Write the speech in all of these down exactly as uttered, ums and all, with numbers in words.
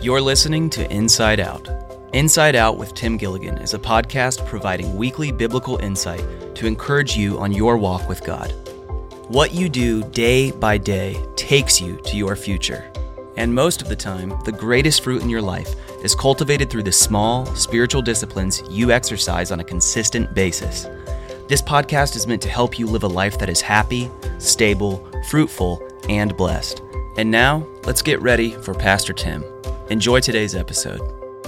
You're listening to Inside Out. Inside Out with Tim Gilligan is a podcast providing weekly biblical insight to encourage you on your walk with God. What you do day by day takes you to your future. And most of the time, the greatest fruit in your life is cultivated through the small, spiritual disciplines you exercise on a consistent basis. This podcast is meant to help you live a life that is happy, stable, fruitful, and blessed. And now, let's get ready for Pastor Tim. Enjoy today's episode.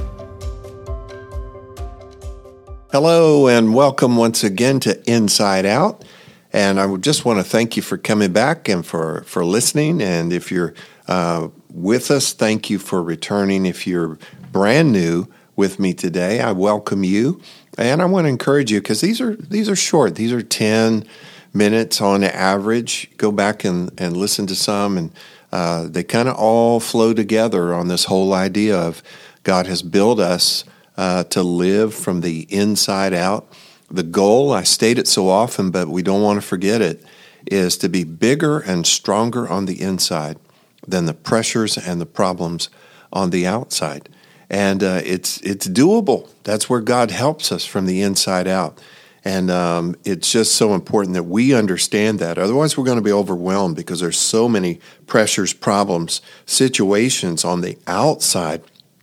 Hello, and welcome once again to Inside Out. And I would just want to thank you for coming back and for, for listening. And if you're uh, with us, thank you for returning. If you're brand new with me today, I welcome you. And I want to encourage you because these are these are short. These are ten minutes on average. Go back and, and listen to some, and uh, they kind of all flow together on this whole idea of God has built us uh, to live from the inside out. The goal, I state it so often, but we don't want to forget it, is to be bigger and stronger on the inside than the pressures and the problems on the outside. And uh, it's it's doable. That's where God helps us from the inside out. And um, it's just so important that we understand that. Otherwise, we're going to be overwhelmed because there's so many pressures, problems, situations on the outside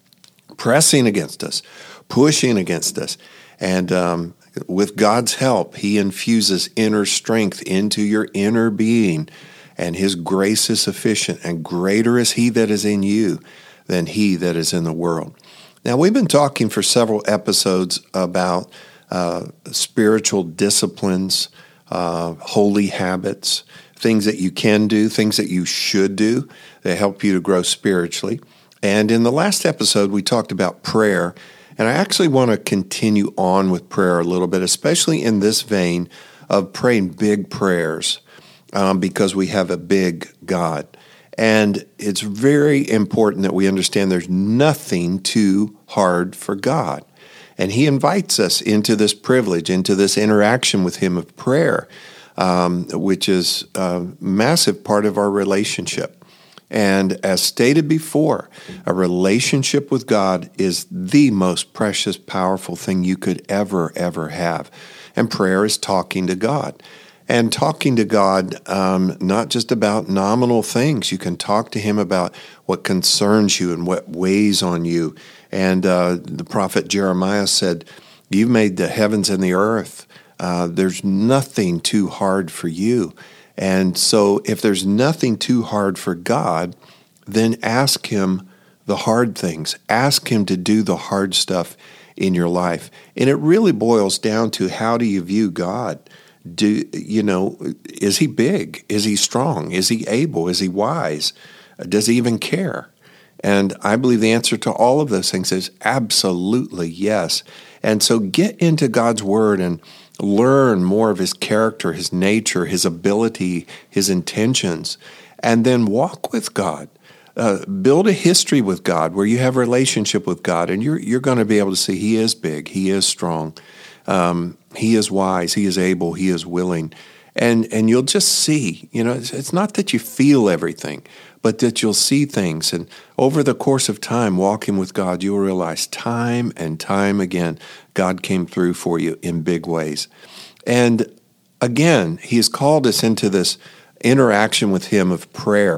pressing against us, pushing against us. And um, with God's help, He infuses inner strength into your inner being. And His grace is sufficient, and greater is He that is in you than he that is in the world. Now, we've been talking for several episodes about uh, spiritual disciplines, uh, holy habits, things that you can do, things that you should do that help you to grow spiritually. And in the last episode, we talked about prayer, and I actually want to continue on with prayer a little bit, especially in this vein of praying big prayers, um, because we have a big God. And it's very important that we understand there's nothing too hard for God. And He invites us into this privilege, into this interaction with Him of prayer, um, which is a massive part of our relationship. And as stated before, a relationship with God is the most precious, powerful thing you could ever, ever have. And prayer is talking to God. And talking to God, um, not just about nominal things. You can talk to Him about what concerns you and what weighs on you. And uh, the prophet Jeremiah said, "You've made the heavens and the earth. Uh, there's nothing too hard for you." And so if there's nothing too hard for God, then ask Him the hard things. Ask Him to do the hard stuff in your life. And it really boils down to, how do you view God? Do you know, is He big? Is He strong? Is He able? Is He wise? Does He even care? And I believe the answer to all of those things is absolutely yes. And so get into God's Word and learn more of His character, His nature, His ability, His intentions, and then walk with God. Uh, build a history with God where you have a relationship with God, and you're you're going to be able to see He is big, He is strong. Um, he is wise, He is able, He is willing. And and you'll just see, you know, it's, it's not that you feel everything, but that you'll see things. And over the course of time, walking with God, you'll realize time and time again, God came through for you in big ways. And again, He has called us into this interaction with Him of prayer.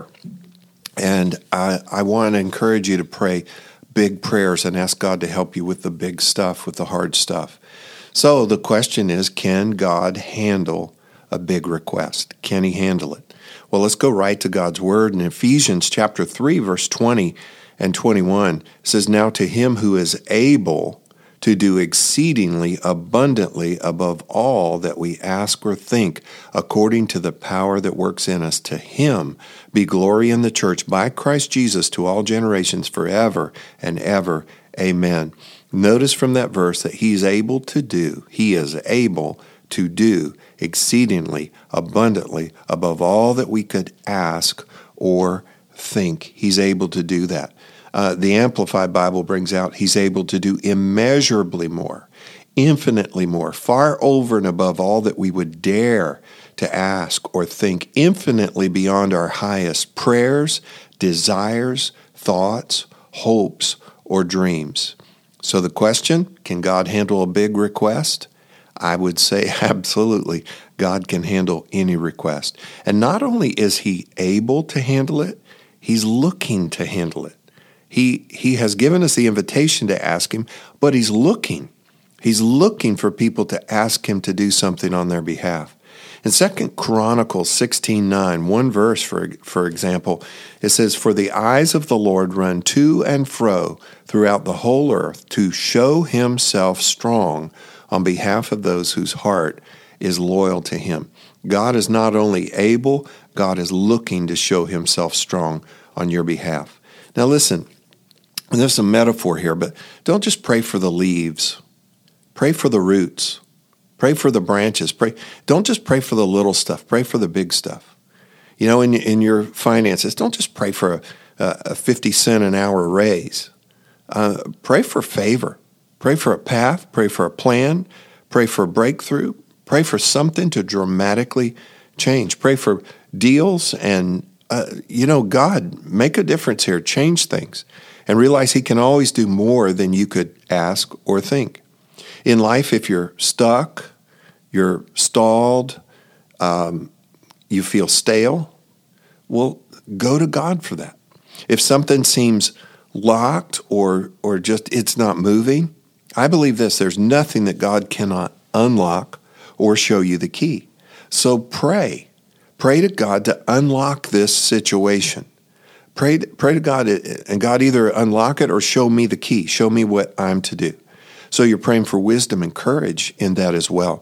And I, I want to encourage you to pray big prayers and ask God to help you with the big stuff, with the hard stuff. So the question is, can God handle a big request? Can He handle it? Well, let's go right to God's Word. In Ephesians chapter three, verse twenty and twenty-one, it says, "Now to Him who is able to do exceedingly abundantly above all that we ask or think, according to the power that works in us, to Him be glory in the church by Christ Jesus to all generations forever and ever. Amen." Notice from that verse that He's able to do, He is able to do exceedingly abundantly above all that we could ask or think. He's able to do that. Uh, the Amplified Bible brings out He's able to do immeasurably more, infinitely more, far over and above all that we would dare to ask or think, infinitely beyond our highest prayers, desires, thoughts, hopes, or dreams. So the question, can God handle a big request? I would say absolutely. God can handle any request. And not only is he able to handle it, he's looking to handle it. He, he has given us the invitation to ask him, but he's looking. He's looking for people to ask him to do something on their behalf. In Second Chronicles sixteen nine, one verse, for, for example, it says, "For the eyes of the Lord run to and fro throughout the whole earth to show himself strong on behalf of those whose heart is loyal to him." God is not only able, God is looking to show himself strong on your behalf. Now listen, there's some metaphor here, but don't just pray for the leaves. Pray for the roots. Pray for the branches. Pray. Don't just pray for the little stuff. Pray for the big stuff. You know, in, in your finances, don't just pray for a, a fifty cent an hour raise. Uh, pray for favor. Pray for a path. Pray for a plan. Pray for a breakthrough. Pray for something to dramatically change. Pray for deals and, uh, you know, God, make a difference here. Change things. And realize he can always do more than you could ask or think. In life, if you're stuck, you're stalled, um, you feel stale, well, go to God for that. If something seems locked or or just it's not moving, I believe this, there's nothing that God cannot unlock or show you the key. So pray. Pray to God to unlock this situation. Pray, pray to God, and God either unlock it or show me the key, show me what I'm to do. So you're praying for wisdom and courage in that as well.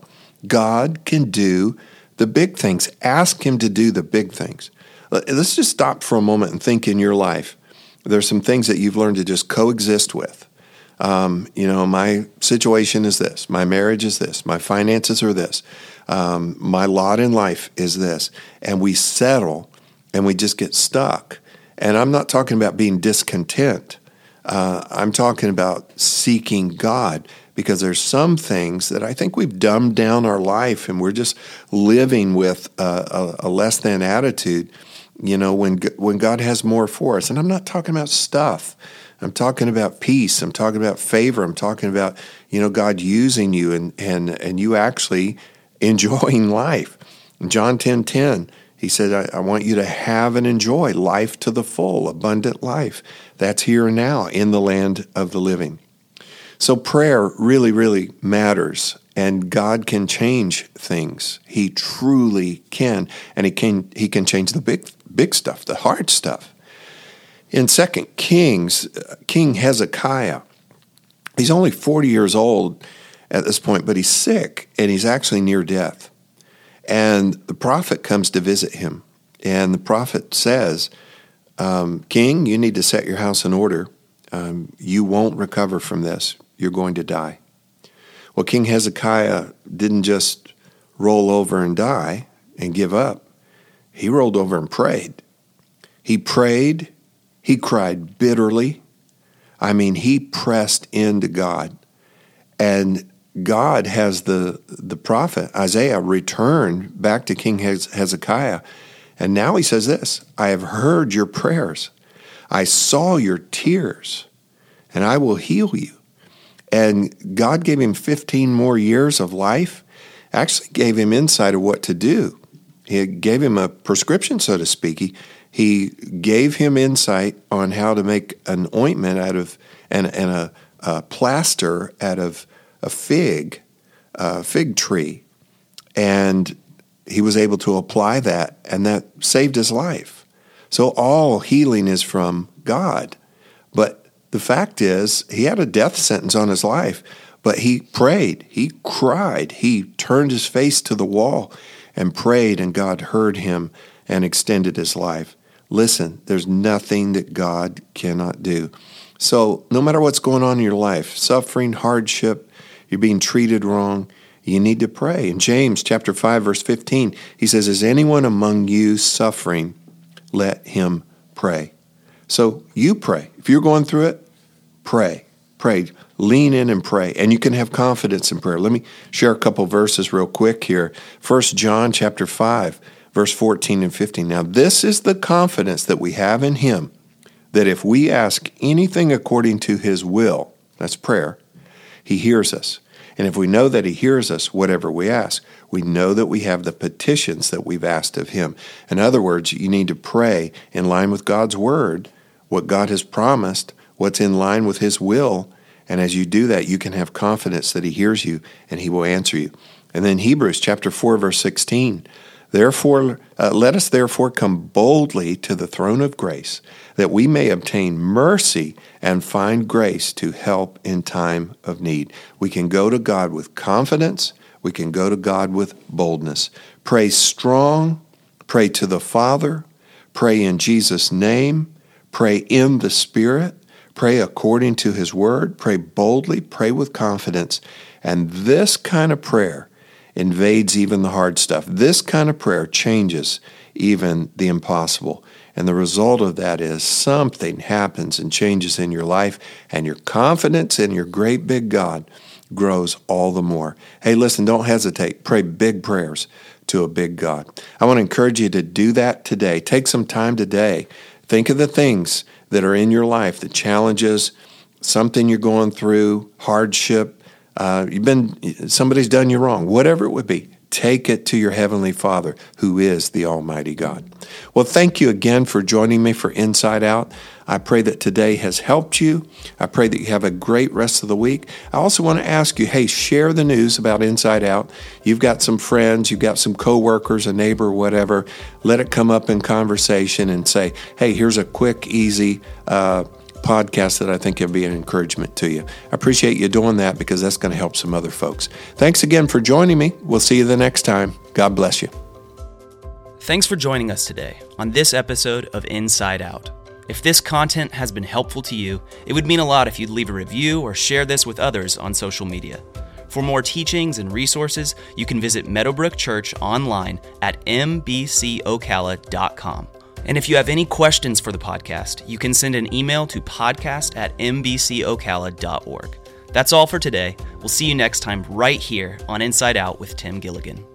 God can do the big things. Ask him to do the big things. Let's just stop for a moment and think in your life. There's some things that you've learned to just coexist with. Um, you know, my situation is this. My marriage is this. My finances are this. Um, my lot in life is this. And we settle and we just get stuck. And I'm not talking about being discontent. Uh, I'm talking about seeking God, because there's some things that I think we've dumbed down our life and we're just living with a, a, a less than attitude, you know, when, when God has more for us. And I'm not talking about stuff. I'm talking about peace. I'm talking about favor. I'm talking about, you know, God using you and, and, and you actually enjoying life. In John ten ten, he said, I, I want you to have and enjoy life to the full, abundant life. That's here and now in the land of the living. So prayer really, really matters, and God can change things. He truly can, and he can he can change the big big stuff, the hard stuff. In Second Kings, King Hezekiah, he's only forty years old at this point, but he's sick, and he's actually near death. And the prophet comes to visit him, and the prophet says, um, King, you need to set your house in order. Um, you won't recover from this. You're going to die. Well, King Hezekiah didn't just roll over and die and give up. He rolled over and prayed. He prayed. He cried bitterly. I mean, he pressed into God. And God has the, the prophet Isaiah return back to King Hezekiah. And now he says this, I have heard your prayers. I saw your tears, and I will heal you. And God gave him fifteen more years of life, actually gave him insight of what to do. He gave him a prescription, so to speak. He, he gave him insight on how to make an ointment out of, and, and a, a plaster out of a fig, a fig tree. And he was able to apply that, and that saved his life. So all healing is from God. But the fact is, he had a death sentence on his life, but he prayed, he cried, he turned his face to the wall and prayed, and God heard him and extended his life. Listen, there's nothing that God cannot do. So no matter what's going on in your life, suffering, hardship, you're being treated wrong, you need to pray. In James chapter five, verse fifteen, he says, is anyone among you suffering? Let him pray. So you pray. If you're going through it, pray. Pray. Lean in and pray. And you can have confidence in prayer. Let me share a couple verses real quick here. First John chapter five, verse fourteen and fifteen. Now this is the confidence that we have in him, that if we ask anything according to his will, that's prayer, he hears us. And if we know that he hears us, whatever we ask, we know that we have the petitions that we've asked of him. In other words, you need to pray in line with God's word, what God has promised, what's in line with his will. And as you do that, you can have confidence that he hears you and he will answer you. And then Hebrews chapter four, verse sixteen, Therefore, uh, let us therefore come boldly to the throne of grace, that we may obtain mercy and find grace to help in time of need. We can go to God with confidence. We can go to God with boldness. Pray strong. Pray to the Father. Pray in Jesus' name. Pray in the Spirit. Pray according to his word. Pray boldly. Pray with confidence. And this kind of prayer invades even the hard stuff. This kind of prayer changes even the impossible. And the result of that is something happens and changes in your life, and your confidence in your great big God grows all the more. Hey, listen, don't hesitate. Pray big prayers to a big God. I want to encourage you to do that today. Take some time today. Think of the things that are in your life, the challenges, something you're going through, hardship, Uh, you've been, somebody's done you wrong, whatever it would be. Take it to your Heavenly Father, who is the Almighty God. Well, thank you again for joining me for Inside Out. I pray that today has helped you. I pray that you have a great rest of the week. I also want to ask you, hey, share the news about Inside Out. You've got some friends, you've got some coworkers, a neighbor, whatever. Let it come up in conversation and say, hey, here's a quick, easy uh podcast that I think will be an encouragement to you. I appreciate you doing that because that's going to help some other folks. Thanks again for joining me. We'll see you the next time. God bless you. Thanks for joining us today on this episode of Inside Out. If this content has been helpful to you, it would mean a lot if you'd leave a review or share this with others on social media. For more teachings and resources, you can visit Meadowbrook Church online at m b c ocala dot com. And if you have any questions for the podcast, you can send an email to podcast at m b c ocala dot org. That's all for today. We'll see you next time right here on Inside Out with Tim Gilligan.